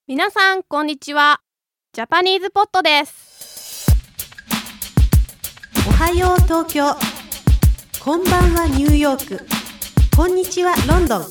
皆さんこんにちは。ジャパニーズポットです。 おはよう東京、こんばんはニューヨーク、こんにちはロンドン。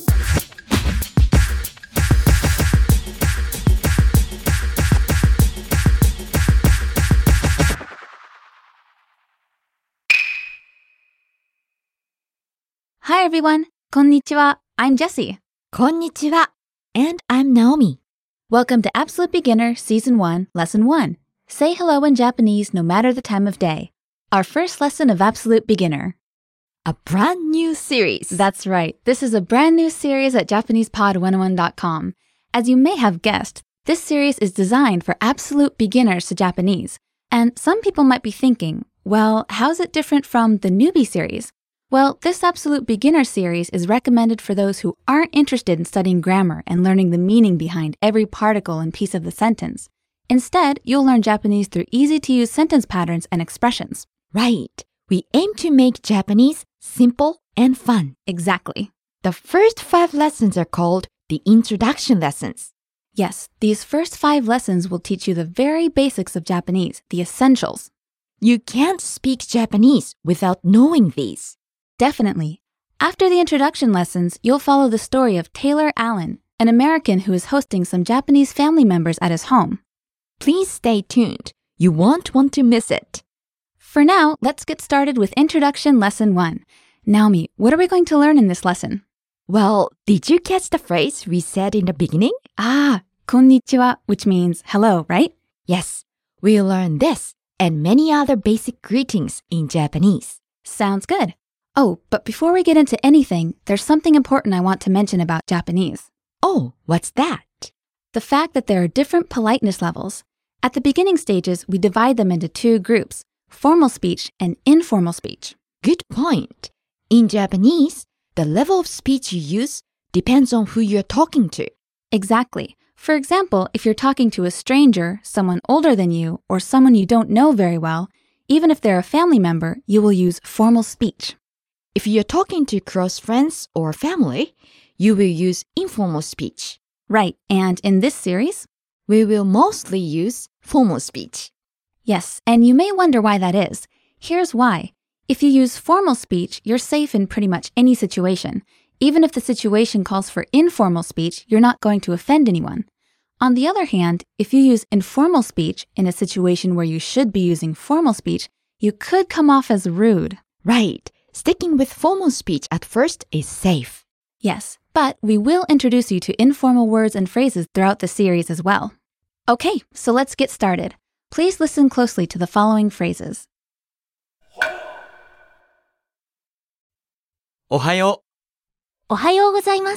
Hi everyone, こんにちは. I'm Jessie. こんにちは. And I'm Naomi. Welcome to Absolute Beginner Season 1, Lesson 1. Say hello in Japanese no matter the time of day. Our first lesson of Absolute Beginner. A brand new series. That's right. This is a brand new series at JapanesePod101.com. As you may have guessed, this series is designed for absolute beginners to Japanese. And some people might be thinking, well, how's it different from the newbie series? Well, this Absolute Beginner series is recommended for those who aren't interested in studying grammar and learning the meaning behind every particle and piece of the sentence. Instead, you'll learn Japanese through easy-to-use sentence patterns and expressions. Right. We aim to make Japanese simple and fun. Exactly. The first 5 lessons are called the introduction lessons. Yes, these first 5 lessons will teach you the very basics of Japanese, the essentials. You can't speak Japanese without knowing these. Definitely. After the introduction lessons, you'll follow the story of Taylor Allen, an American who is hosting some Japanese family members at his home. Please stay tuned. You won't want to miss it. For now, let's get started with Introduction Lesson 1. Naomi, what are we going to learn in this lesson? Well, did you catch the phrase we said in the beginning? Konnichiwa, which means hello, right? Yes, we'll learn this and many other basic greetings in Japanese. Sounds good. Oh, but before we get into anything, there's something important I want to mention about Japanese. Oh, what's that? The fact that there are different politeness levels. At the beginning stages, we divide them into 2 groups, formal speech and informal speech. Good point. In Japanese, the level of speech you use depends on who you're talking to. Exactly. For example, if you're talking to a stranger, someone older than you, or someone you don't know very well, even if they're a family member, you will use formal speech. If you're talking to close friends or family, you will use informal speech. Right, and in this series, we will mostly use formal speech. Yes, and you may wonder why that is. Here's why. If you use formal speech, you're safe in pretty much any situation. Even if the situation calls for informal speech, you're not going to offend anyone. On the other hand, if you use informal speech in a situation where you should be using formal speech, you could come off as rude. Right. Sticking with formal speech at first is safe. Yes, but we will introduce you to informal words and phrases throughout the series as well. Okay, so let's get started. Please listen closely to the following phrases. おはよおはようございます。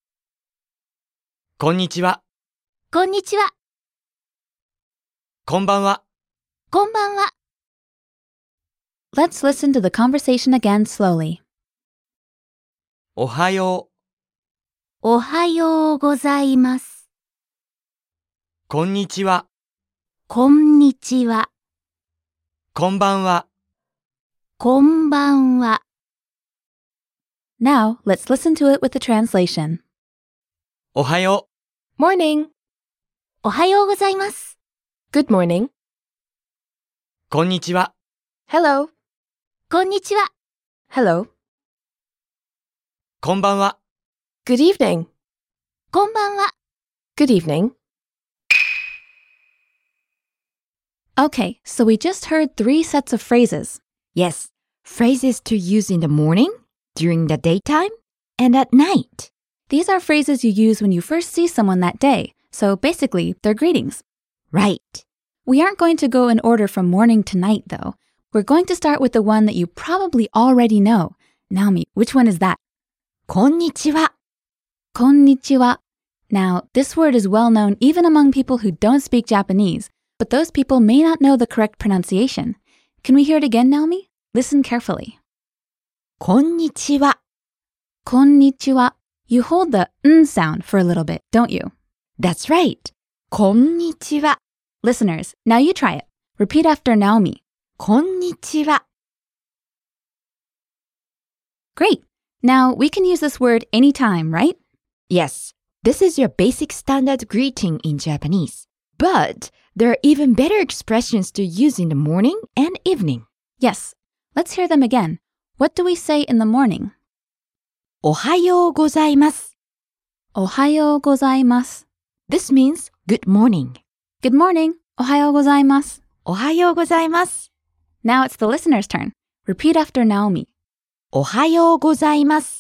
う、こんにちは、 こんにちは。 こんばんは。 こんばんは。 Let's listen to the conversation again slowly. おはよう、 おはようございます。 こんにちは、 こんにちは。 こんばんは。 こんばんは。 Now, let's listen to it with the translation. おはよ Morning. おはようございます。 Good morning. う、こんにちは、 Hello. こんにちは。 Hello. こんばんは。 Good evening. こんばんは。 Good evening. Okay, so we just heard 3 sets of phrases. Yes, phrases to use in the morning, during the daytime, and at night. These are phrases you use when you first see someone that day, so basically, they're greetings. Right. We aren't going to go in order from morning to night, though. We're going to start with the one that you probably already know. Naomi, which one is that? こんにちは。 Konnichiwa. Now, this word is well known even among people who don't speak Japanese, but those people may not know the correct pronunciation. Can we hear it again, Naomi? Listen carefully. こんにちは。 Konnichiwa. You hold the n sound for a little bit, don't you? That's right. こんにちは。 Listeners, now you try it. Repeat after Naomi. こんにちは。 Great. Now, we can use this word anytime, right? Yes, This is your basic standard greeting in Japanese. But there are even better expressions to use in the morning and evening. Yes, let's hear them again. What do we say in the morning? おはようございます。 おはようございます。 This means good morning. Good morning. おはようございます。 おはようございます。 Now it's the listener's turn. Repeat after Naomi. おはようございます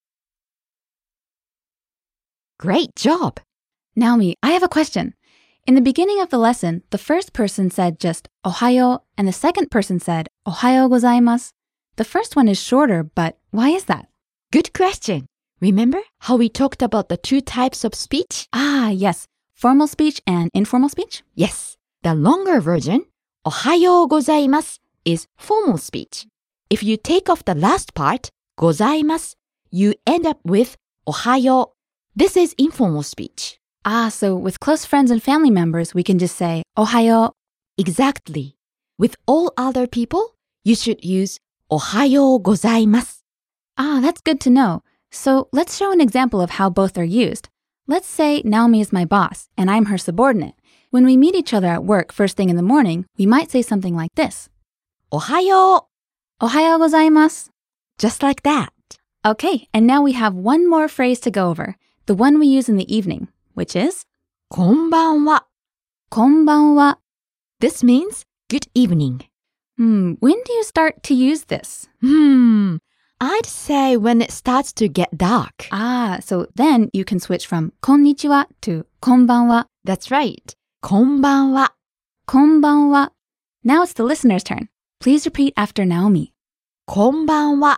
。Great job! Naomi, I have a question. In the beginning of the lesson, the first person said just おはよう and the second person said おはようございます. The first one is shorter, but why is that? Good question. Remember how we talked about the two types of speech? Ah, yes. Formal speech and informal speech? Yes. The longer version, おはようございます is formal speech. If you take off the last part, ございます, you end up with おはよう. This is informal speech. Ah, so with close friends and family members, we can just say おはよう. Exactly. With all other people, you should use おはようございます. Ah, that's good to know. So let's show an example of how both are used. Let's say Naomi is my boss and I'm her subordinate. When we meet each other at work first thing in the morning, we might say something like this. おはよう. おはようございます. Just like that. Okay, and now we have one more phrase to go over, the one we use in the evening, which is こんばんは. こんばんは. This means good evening. When do you start to use this? I'd say when it starts to get dark. Ah, so then you can switch from こんにちは to こんばんは. That's right. こんばんは. こんばんは. Now it's the listener's turn. Please repeat after Naomi. こんばんは.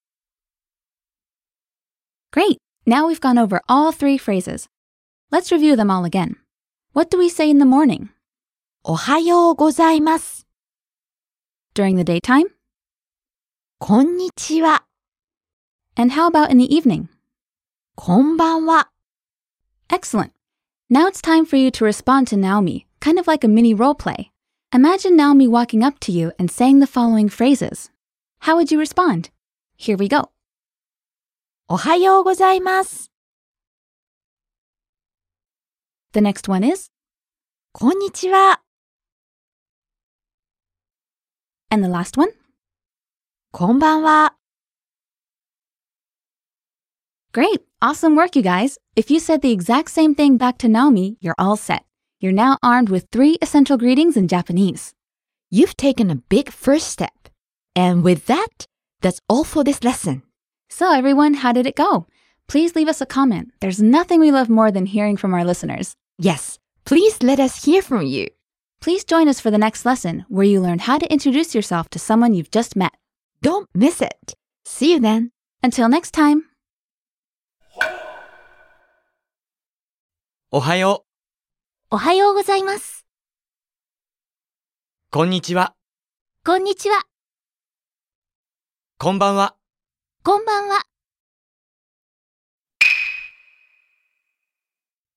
Great. Now we've gone over all three phrases. Let's review them all again. What do we say in the morning? おはようございます. During the daytime? こんにちは. And how about in the evening? こんばんは. Excellent. Now it's time for you to respond to Naomi, kind of like a mini role play. Imagine Naomi walking up to you and saying the following phrases. How would you respond? Here we go. おはようございます. The next one is, こんにちは. and the last one, こんばんは. Great. Awesome work, you guys. If you said the exact same thing back to Naomi, you're all set. You're now armed with 3 essential greetings in Japanese. You've taken a big first step. And with that, that's all for this lesson. So everyone, how did it go? Please leave us a comment. There's nothing we love more than hearing from our listeners. Yes, please let us hear from you. Please join us for the next lesson where you learn how to introduce yourself to someone you've just met. Don't miss it. See you then. Until next time. おはよおはようございます。 う、こんにちは、 こんにちは。 こんばんは。 こんばんは。